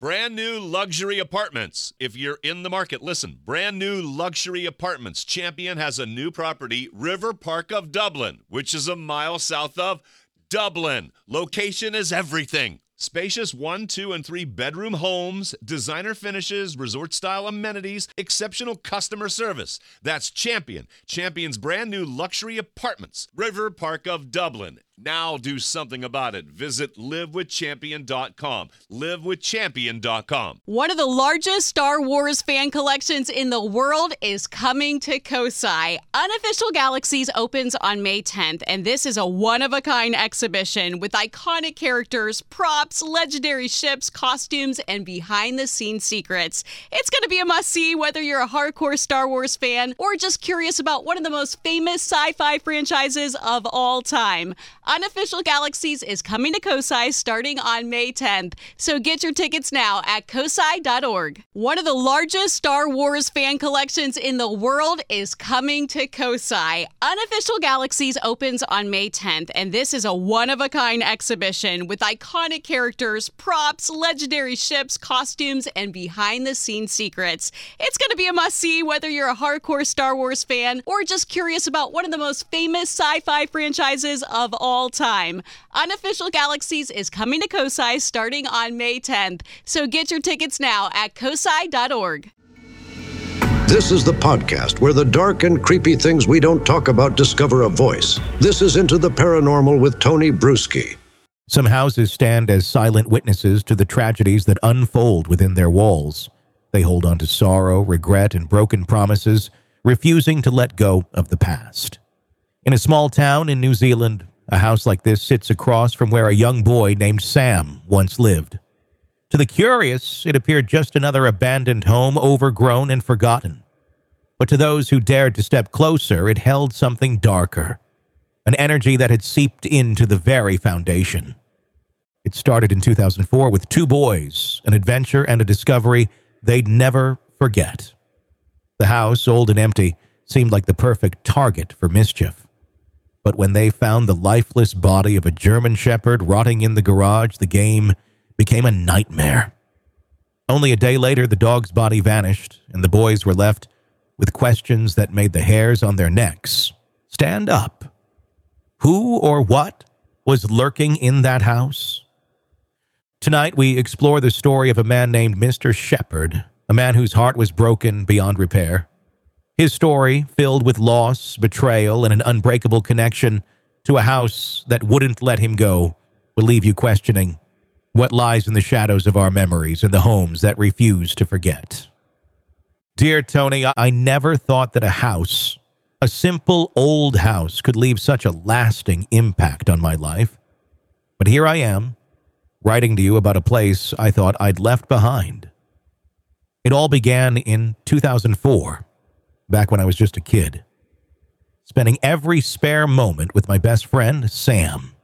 Brand new luxury apartments. If you're in the market, listen. Brand new luxury apartments. Champion has a new property, River Park of Dublin, which is a mile south of Dublin. Location is everything. Spacious 1, 2, and 3 bedroom homes, designer finishes, resort-style amenities, exceptional customer service. That's Champion. Champion's brand new luxury apartments, River Park of Dublin. Now do something about it. Visit livewithchampion.com. Livewithchampion.com. One of the largest Star Wars fan collections in the world is coming to Kosai. Unofficial Galaxies opens on May 10th, and this is a one-of-a-kind exhibition with iconic characters, props, legendary ships, costumes, and behind-the-scenes secrets. It's going to be a must-see whether you're a hardcore Star Wars fan or just curious about one of the most famous sci-fi franchises of all time. Unofficial Galaxies is coming to Kosai starting on May 10th, so get your tickets now at kosai.org. One of the largest Star Wars fan collections in the world is coming to Kosai. Unofficial Galaxies opens on May 10th, and this is a one-of-a-kind exhibition with iconic characters, props, legendary ships, costumes, and behind-the-scenes secrets. It's going to be a must-see whether you're a hardcore Star Wars fan or just curious about one of the most famous sci-fi franchises of all time. Unofficial Galaxies is coming to Kosai starting on May 10th, so get your tickets now at kosai.org. This is the podcast where the dark and creepy things we don't talk about discover a voice. This is Into the Paranormal with Tony Bruschi. Some houses stand as silent witnesses to the tragedies that unfold within their walls. They hold on to sorrow, regret, and broken promises, refusing to let go of the past. In a small town in New Zealand, a house like this sits across from where a young boy named Sam once lived. To the curious, it appeared just another abandoned home, overgrown and forgotten. But to those who dared to step closer, it held something darker, an energy that had seeped into the very foundation. It started in 2004 with 2 boys, an adventure and a discovery they'd never forget. The house, old and empty, seemed like the perfect target for mischief. But when they found the lifeless body of a German Shepherd rotting in the garage, the game became a nightmare. Only a day later, the dog's body vanished, and the boys were left with questions that made the hairs on their necks stand up. Who or what was lurking in that house? Tonight, we explore the story of a man named Mr. Shepherd, a man whose heart was broken beyond repair. His story, filled with loss, betrayal, and an unbreakable connection to a house that wouldn't let him go, will leave you questioning what lies in the shadows of our memories and the homes that refuse to forget. Dear Tony, I never thought that a house, a simple old house, could leave such a lasting impact on my life. But here I am, writing to you about a place I thought I'd left behind. It all began in 2004. Back when I was just a kid, spending every spare moment with my best friend, Sam.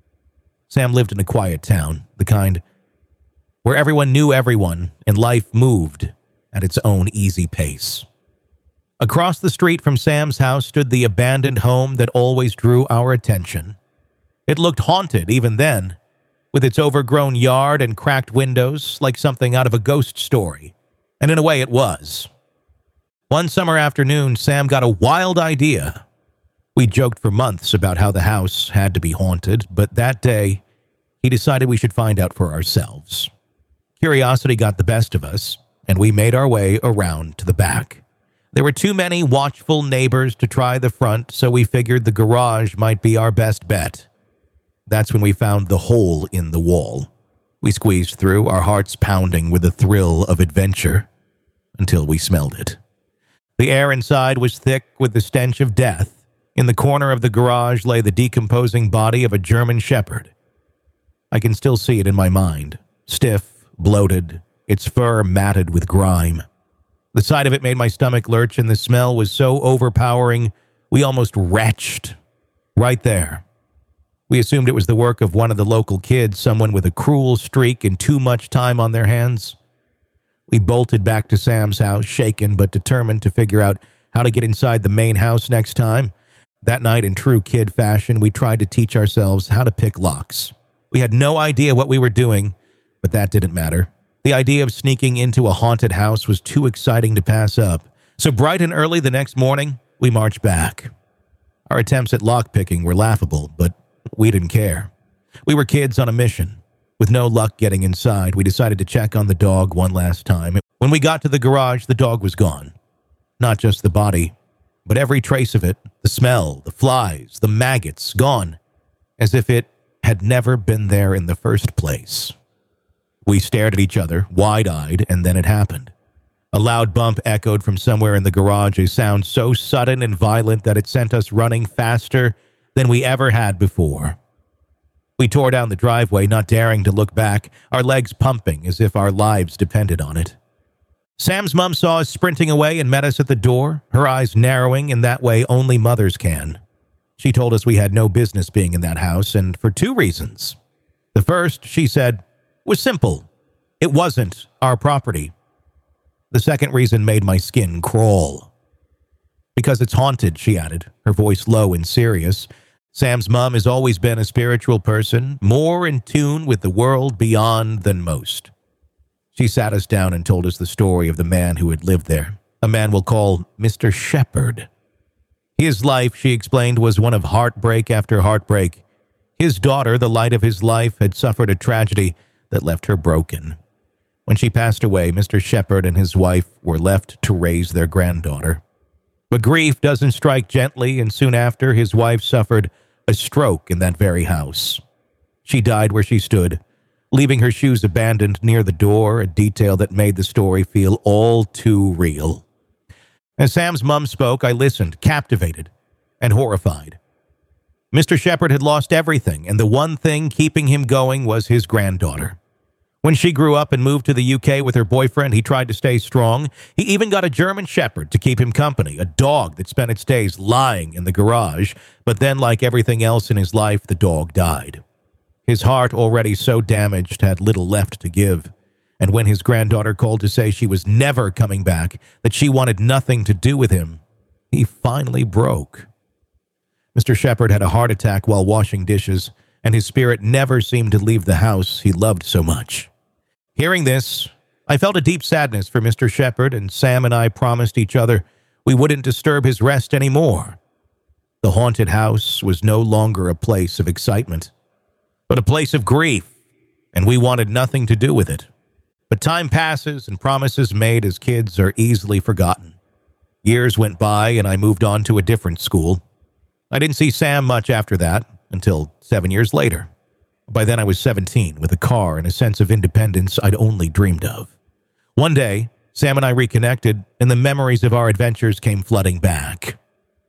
Sam lived in a quiet town, the kind where everyone knew everyone and life moved at its own easy pace. Across the street from Sam's house stood the abandoned home that always drew our attention. It looked haunted even then, with its overgrown yard and cracked windows like something out of a ghost story, and in a way it was. One summer afternoon, Sam got a wild idea. We joked for months about how the house had to be haunted, but that day, he decided we should find out for ourselves. Curiosity got the best of us, and we made our way around to the back. There were too many watchful neighbors to try the front, so we figured the garage might be our best bet. That's when we found the hole in the wall. We squeezed through, our hearts pounding with the thrill of adventure, until we smelled it. The air inside was thick with the stench of death. In the corner of the garage lay the decomposing body of a German Shepherd. I can still see it in my mind, stiff, bloated, its fur matted with grime. The sight of it made my stomach lurch, and the smell was so overpowering, we almost retched. Right there. We assumed it was the work of one of the local kids, someone with a cruel streak and too much time on their hands. We bolted back to Sam's house, shaken but determined to figure out how to get inside the main house next time. That night, in true kid fashion, we tried to teach ourselves how to pick locks. We had no idea what we were doing, but that didn't matter. The idea of sneaking into a haunted house was too exciting to pass up, so bright and early the next morning, we marched back. Our attempts at lockpicking were laughable, but we didn't care. We were kids on a mission. With no luck getting inside, we decided to check on the dog one last time. When we got to the garage, the dog was gone. Not just the body, but every trace of it, the smell, the flies, the maggots, gone, as if it had never been there in the first place. We stared at each other, wide-eyed, and then it happened. A loud bump echoed from somewhere in the garage, a sound so sudden and violent that it sent us running faster than we ever had before. We tore down the driveway, not daring to look back, our legs pumping as if our lives depended on it. Sam's mom saw us sprinting away and met us at the door, her eyes narrowing in that way only mothers can. She told us we had no business being in that house, and for 2 reasons. The first, she said, was simple. It wasn't our property. The second reason made my skin crawl. Because it's haunted, she added, her voice low and serious. Sam's mom has always been a spiritual person, more in tune with the world beyond than most. She sat us down and told us the story of the man who had lived there, a man we'll call Mr. Shepherd. His life, she explained, was one of heartbreak after heartbreak. His daughter, the light of his life, had suffered a tragedy that left her broken. When she passed away, Mr. Shepherd and his wife were left to raise their granddaughter. But grief doesn't strike gently, and soon after, his wife suffered a stroke in that very house. She died where she stood, leaving her shoes abandoned near the door, a detail that made the story feel all too real. As Sam's mom spoke, I listened, captivated and horrified. Mr. Shepherd had lost everything, and the one thing keeping him going was his granddaughter. When she grew up and moved to the UK with her boyfriend, he tried to stay strong. He even got a German Shepherd to keep him company, a dog that spent its days lying in the garage. But then, like everything else in his life, the dog died. His heart, already so damaged, had little left to give. And when his granddaughter called to say she was never coming back, that she wanted nothing to do with him, he finally broke. Mr. Shepherd had a heart attack while washing dishes, and his spirit never seemed to leave the house he loved so much. Hearing this, I felt a deep sadness for Mr. Shepherd, and Sam and I promised each other we wouldn't disturb his rest anymore. The haunted house was no longer a place of excitement, but a place of grief, and we wanted nothing to do with it. But time passes, and promises made as kids are easily forgotten. Years went by, and I moved on to a different school. I didn't see Sam much after that, until 7 years later. By then I was 17, with a car and a sense of independence I'd only dreamed of. One day, Sam and I reconnected, and the memories of our adventures came flooding back.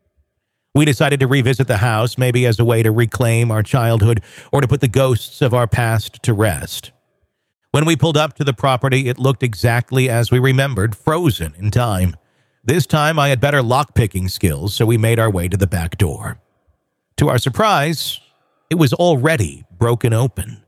We decided to revisit the house, maybe as a way to reclaim our childhood or to put the ghosts of our past to rest. When we pulled up to the property, it looked exactly as we remembered, frozen in time. This time I had better lockpicking skills, so we made our way to the back door. To our surprise, it was already broken open.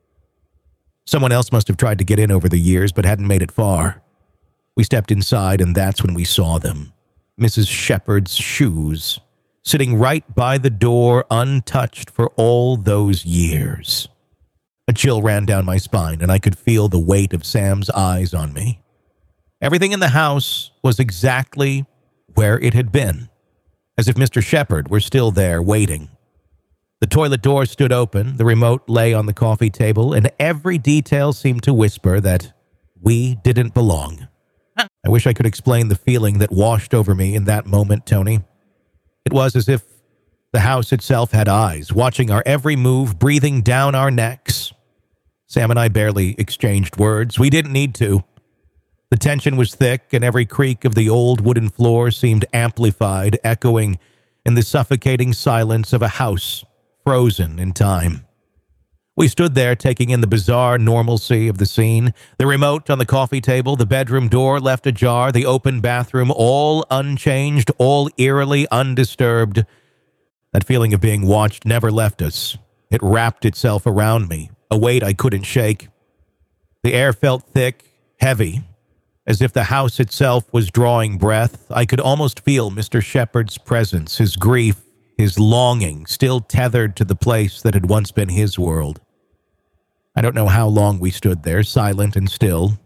Someone else must have tried to get in over the years, but hadn't made it far. We stepped inside, and that's when we saw them. Mrs. Shepherd's shoes, sitting right by the door, untouched for all those years. A chill ran down my spine, and I could feel the weight of Sam's eyes on me. Everything in the house was exactly where it had been, as if Mr. Shepherd were still there waiting. The toilet door stood open, the remote lay on the coffee table, and every detail seemed to whisper that we didn't belong. I wish I could explain the feeling that washed over me in that moment, Tony. It was as if the house itself had eyes, watching our every move, breathing down our necks. Sam and I barely exchanged words. We didn't need to. The tension was thick, and every creak of the old wooden floor seemed amplified, echoing in the suffocating silence of a house frozen in time. We stood there, taking in the bizarre normalcy of the scene. The remote on the coffee table, the bedroom door left ajar, the open bathroom, all unchanged, all eerily undisturbed. That feeling of being watched never left us. It wrapped itself around me, a weight I couldn't shake. The air felt thick, heavy, as if the house itself was drawing breath. I could almost feel Mr. Shepherd's presence, his grief, his longing, still tethered to the place that had once been his world. I don't know how long we stood there, silent and still,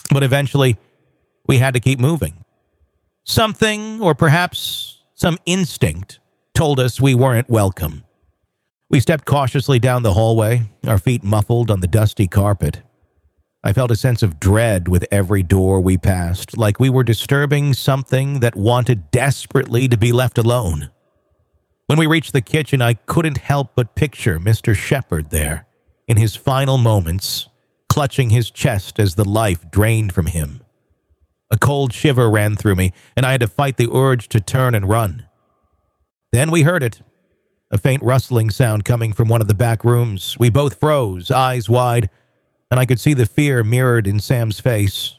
But eventually, we had to keep moving. Something, or perhaps some instinct, told us we weren't welcome. We stepped cautiously down the hallway, our feet muffled on the dusty carpet. I felt a sense of dread with every door we passed, like we were disturbing something that wanted desperately to be left alone. When we reached the kitchen, I couldn't help but picture Mr. Shepard there, in his final moments, clutching his chest as the life drained from him. A cold shiver ran through me, and I had to fight the urge to turn and run. Then we heard it, a faint rustling sound coming from one of the back rooms. We both froze, eyes wide, and I could see the fear mirrored in Sam's face.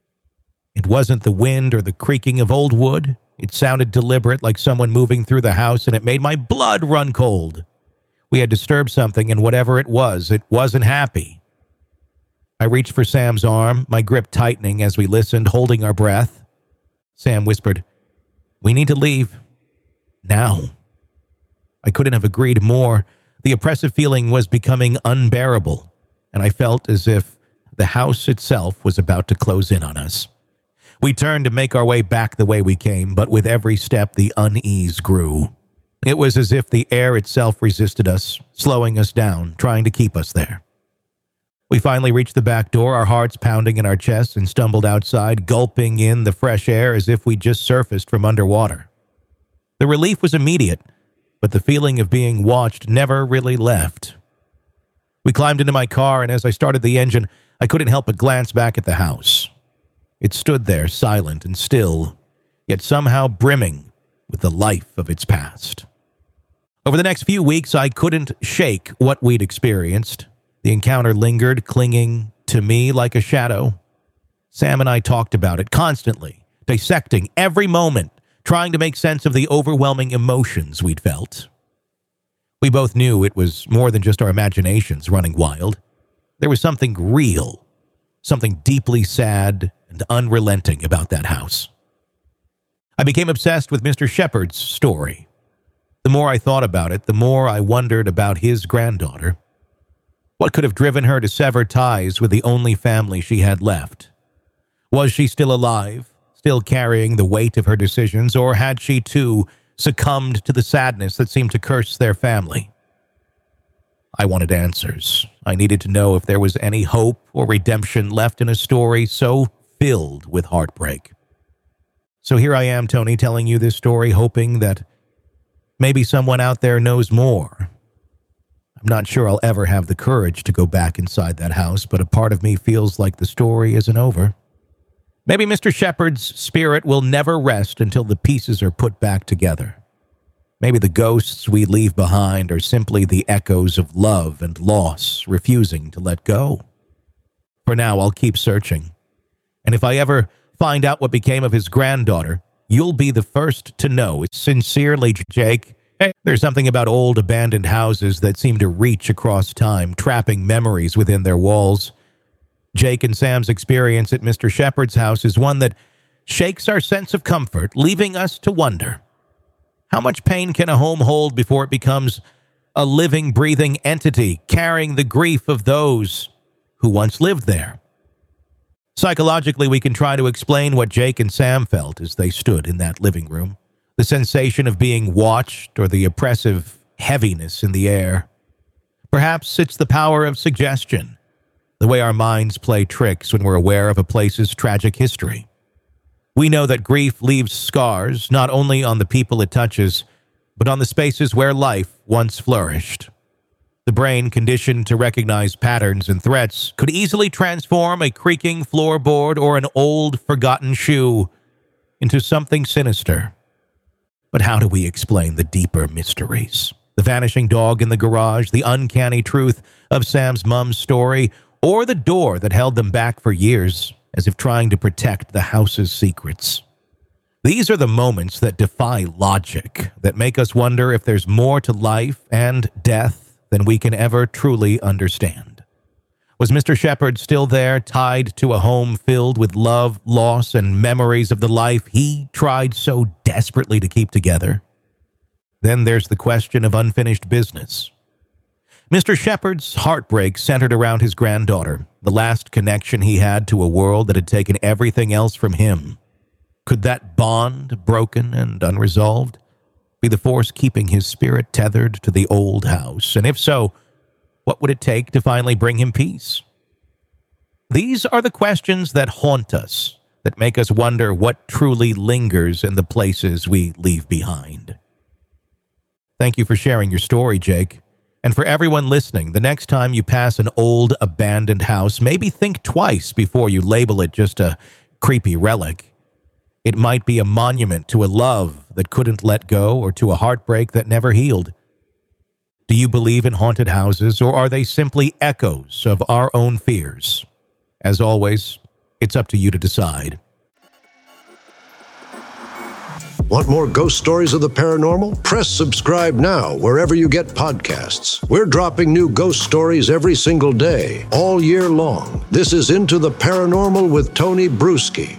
It wasn't the wind or the creaking of old wood. It sounded deliberate, like someone moving through the house, and it made my blood run cold. We had disturbed something, and whatever it wasn't happy. I reached for Sam's arm, my grip tightening as we listened, holding our breath. Sam whispered, "We need to leave. Now." I couldn't have agreed more. The oppressive feeling was becoming unbearable, and I felt as if the house itself was about to close in on us. We turned to make our way back the way we came, but with every step the unease grew. It was as if the air itself resisted us, slowing us down, trying to keep us there. We finally reached the back door, our hearts pounding in our chests, and stumbled outside, gulping in the fresh air as if we'd just surfaced from underwater. The relief was immediate, but the feeling of being watched never really left. We climbed into my car, and as I started the engine, I couldn't help but glance back at the house. It stood there, silent and still, yet somehow brimming with the life of its past. Over the next few weeks, I couldn't shake what we'd experienced. The encounter lingered, clinging to me like a shadow. Sam and I talked about it constantly, dissecting every moment, trying to make sense of the overwhelming emotions we'd felt. We both knew it was more than just our imaginations running wild. There was something real, something deeply sad and unrelenting about that house. I became obsessed with Mr. Shepard's story. The more I thought about it, the more I wondered about his granddaughter. What could have driven her to sever ties with the only family she had left? Was she still alive, still carrying the weight of her decisions, or had she, too, succumbed to the sadness that seemed to curse their family? I wanted answers. I needed to know if there was any hope or redemption left in a story so filled with heartbreak. So here I am, Tony, telling you this story, hoping that maybe someone out there knows more. I'm not sure I'll ever have the courage to go back inside that house, but a part of me feels like the story isn't over. Maybe Mr. Shepard's spirit will never rest until the pieces are put back together. Maybe the ghosts we leave behind are simply the echoes of love and loss, refusing to let go. For now, I'll keep searching. And if I ever find out what became of his granddaughter, you'll be the first to know. Sincerely, Jake. Hey, there's something about old abandoned houses that seem to reach across time, trapping memories within their walls. Jake and Sam's experience at Mr. Shepard's house is one that shakes our sense of comfort, leaving us to wonder. How much pain can a home hold before it becomes a living, breathing entity, carrying the grief of those who once lived there? Psychologically, we can try to explain what Jake and Sam felt as they stood in that living room. The sensation of being watched or the oppressive heaviness in the air. Perhaps it's the power of suggestion, the way our minds play tricks when we're aware of a place's tragic history. We know that grief leaves scars not only on the people it touches, but on the spaces where life once flourished. The brain, conditioned to recognize patterns and threats, could easily transform a creaking floorboard or an old, forgotten shoe into something sinister. But how do we explain the deeper mysteries? The vanishing dog in the garage, the uncanny truth of Sam's mom's story, or the door that held them back for years, as if trying to protect the house's secrets? These are the moments that defy logic, that make us wonder if there's more to life and death than we can ever truly understand. Was Mr. Shepard still there, tied to a home filled with love, loss, and memories of the life he tried so desperately to keep together? Then there's the question of unfinished business. Mr. Shepard's heartbreak centered around his granddaughter, the last connection he had to a world that had taken everything else from him. Could that bond, broken and unresolved, be the force keeping his spirit tethered to the old house? And if so, what would it take to finally bring him peace? These are the questions that haunt us, that make us wonder what truly lingers in the places we leave behind. Thank you for sharing your story, Jake. And for everyone listening, the next time you pass an old, abandoned house, maybe think twice before you label it just a creepy relic. It might be a monument to a love that couldn't let go or to a heartbreak that never healed. Do you believe in haunted houses, or are they simply echoes of our own fears? As always, it's up to you to decide. Want more ghost stories of the paranormal? Press subscribe now wherever you get podcasts. We're dropping new ghost stories every single day, all year long. This is Into the Paranormal with Tony Bruschi.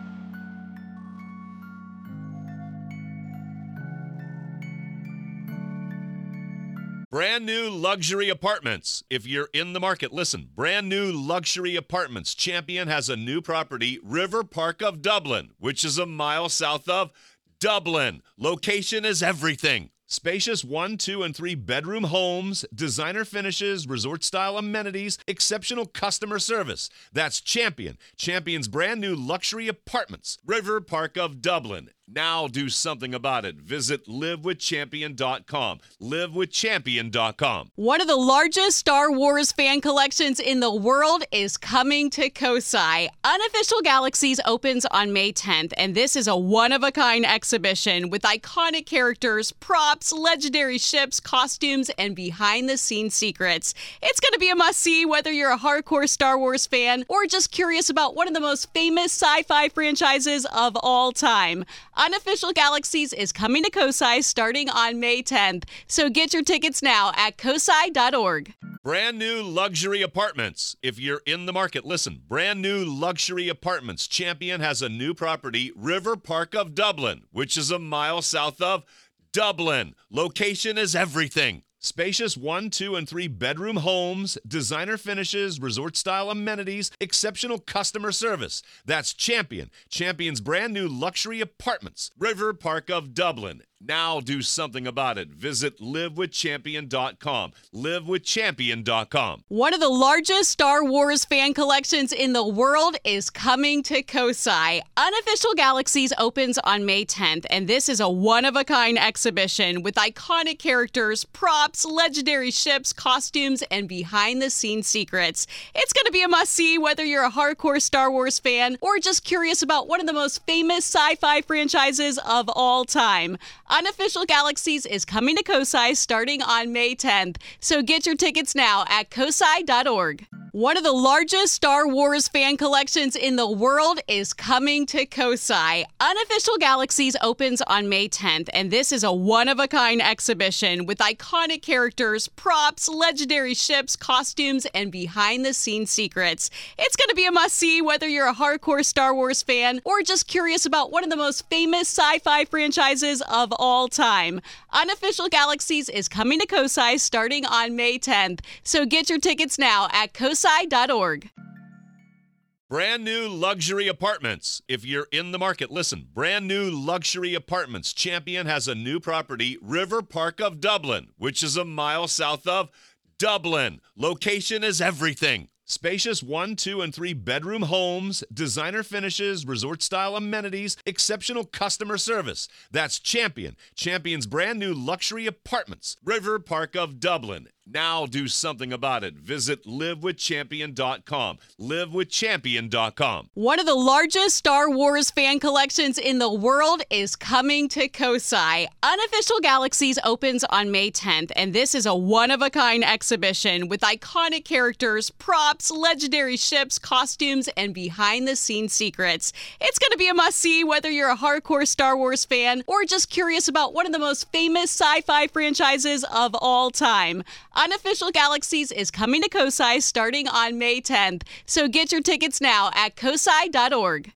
Brand new luxury apartments. If you're in the market, listen. Brand new luxury apartments. Champion has a new property, River Park of Dublin, which is a mile south of Dublin. Location is everything. Spacious 1, 2, and 3 bedroom homes, designer finishes, resort-style amenities, exceptional customer service. That's Champion. Champion's brand new luxury apartments, River Park of Dublin. Now do something about it. Visit livewithchampion.com. Livewithchampion.com. One of the largest Star Wars fan collections in the world is coming to Kosai. Unofficial Galaxies opens on May 10th, and this is a one-of-a-kind exhibition with iconic characters, props, legendary ships, costumes, and behind-the-scenes secrets. It's going to be a must-see whether you're a hardcore Star Wars fan or just curious about one of the most famous sci-fi franchises of all time. Unofficial Galaxies is coming to Kosai starting on May 10th, so get your tickets now at kosai.org. Brand new luxury apartments. If you're in the market, listen. Brand new luxury apartments. Champion has a new property, River Park of Dublin, which is a mile south of Dublin. Location is everything. Spacious 1, 2, and 3 bedroom homes, designer finishes, resort-style amenities, exceptional customer service. That's Champion. Champion's brand new luxury apartments, River Park of Dublin. Now do something about it. Visit livewithchampion.com. Livewithchampion.com. One of the largest Star Wars fan collections in the world is coming to Kosai. Unofficial Galaxies opens on May 10th, and this is a one-of-a-kind exhibition with iconic characters, props, legendary ships, costumes, and behind-the-scenes secrets. It's going to be a must-see whether you're a hardcore Star Wars fan or just curious about one of the most famous sci-fi franchises of all time. Unofficial Galaxies is coming to Kosai starting on May 10th, so get your tickets now at kosai.org. One of the largest Star Wars fan collections in the world is coming to Kosai. Unofficial Galaxies opens on May 10th, and this is a one-of-a-kind exhibition with iconic characters, props, legendary ships, costumes, and behind-the-scenes secrets. It's going to be a must-see whether you're a hardcore Star Wars fan or just curious about one of the most famous sci-fi franchises of all time. Unofficial Galaxies is coming to Kosai starting on May 10th, so get your tickets now at kosai.org. Brand new luxury apartments. If you're in the market, listen. Brand new luxury apartments. Champion has a new property, River Park of Dublin, which is a mile south of Dublin. Location is everything. Spacious 1, 2, and 3 bedroom homes, designer finishes, resort-style amenities, exceptional customer service. That's Champion. Champion's brand new luxury apartments, River Park of Dublin. Now do something about it. Visit livewithchampion.com. Livewithchampion.com. One of the largest Star Wars fan collections in the world is coming to Kosai. Unofficial Galaxies opens on May 10th, and this is a one-of-a-kind exhibition with iconic characters, props, legendary ships, costumes, and behind-the-scenes secrets. It's going to be a must-see whether you're a hardcore Star Wars fan or just curious about one of the most famous sci-fi franchises of all time. Unofficial Galaxies is coming to Kosai starting on May 10th, so get your tickets now at kosai.org.